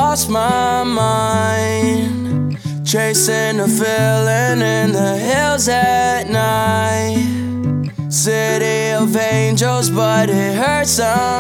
lost my mind, chasing a feeling in the hills at night. City of angels, but it hurts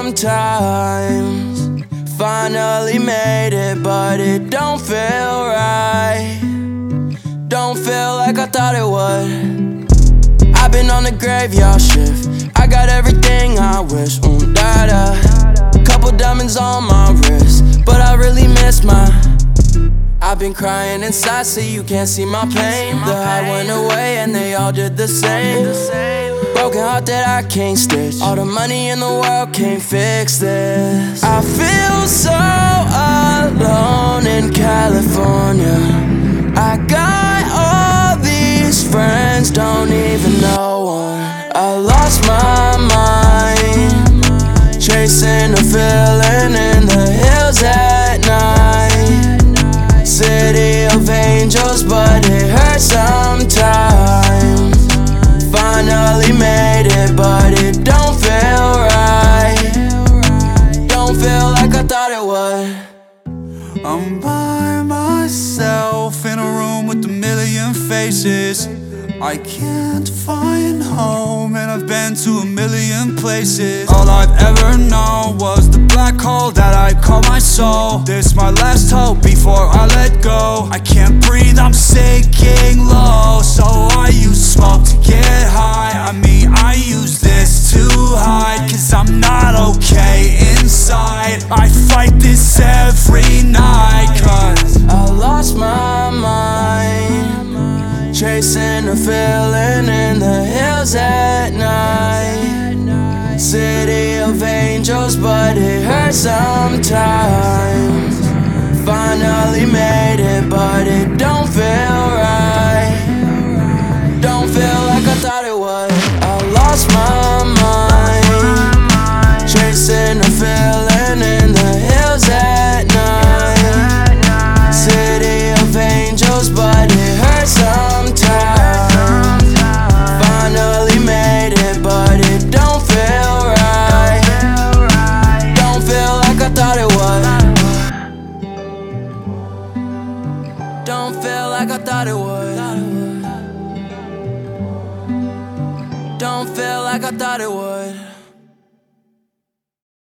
sometimes. Finally made it, but it don't feel right. Don't feel like I thought it would. I've been on the graveyard shift, I got everything I wish, da-da. Couple diamonds on my wrist, but I really miss my. I've been crying inside so you can't see my pain. The high went away and they all did the same. Broken heart that I can't stitch, all the money in the world can't fix this. I feel so alone in California. I got all these friends, don't even know one. I lost my mind, chasing a feeling in the hills at night. City of angels, but it hurts sometimes. Finally made it, but it don't feel right. Don't feel like I thought it would. I'm by myself in a room with a million faces. I can't find home and I've been to a million places. All I've ever known was the black hole that I call my soul. This my last hope before I let go. I can't breathe, I'm sinking low, so I use smoke to get high. I mean, I use this to hide, cause I'm not okay inside. I fight this every night, cause I lost my mind, chasing a feeling in the hills at night. City of angels, but it hurts sometimes. Finally made it, but it don't feel right. Don't feel like I thought it would. I lost my mind, chasing a feeling in the hills at night. City of angels, but it hurts sometimes. Finally made it, but it don't feel right. Don't feel like I thought it would. Don't feel like I thought it would. Don't feel like I thought it would.